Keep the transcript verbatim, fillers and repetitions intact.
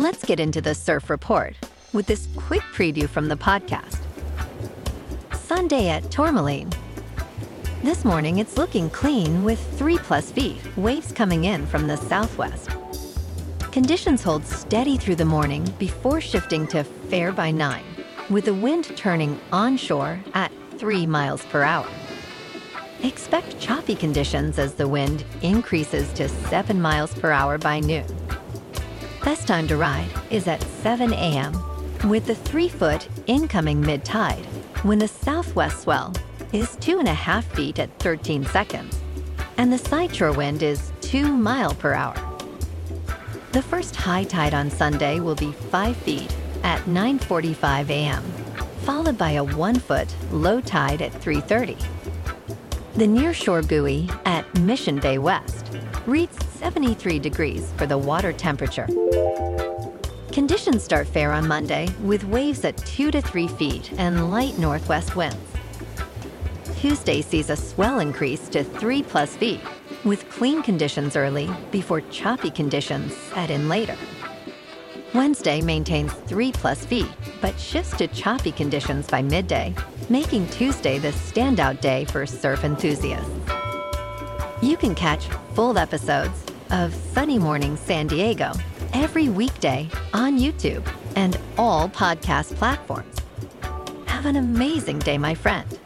Let's get into the surf report with this quick preview from the podcast. Sunday at Tourmaline. This morning, it's looking clean with three plus feet, waves coming in from the southwest. Conditions hold steady through the morning before shifting to fair by nine, with the wind turning onshore at three miles per hour. Expect choppy conditions as the wind increases to seven miles per hour by noon. Best time to ride is at seven a.m. with the three-foot incoming mid-tide, when the southwest swell is two and a half feet at thirteen seconds, and the sideshore wind is two mile per hour. The first high tide on Sunday will be five feet at nine forty-five a.m., followed by a one-foot low tide at three thirty. The nearshore buoy at Mission Bay West reads seventy-three degrees for the water temperature. Conditions start fair on Monday with waves at two to three feet and light northwest winds. Tuesday sees a swell increase to three plus feet, with clean conditions early before choppy conditions set in later. Wednesday maintains three plus feet, but shifts to choppy conditions by midday, making Tuesday the standout day for surf enthusiasts. You can catch full episodes of Sunny Morning San Diego every weekday on YouTube and all podcast platforms. Have an amazing day, my friend.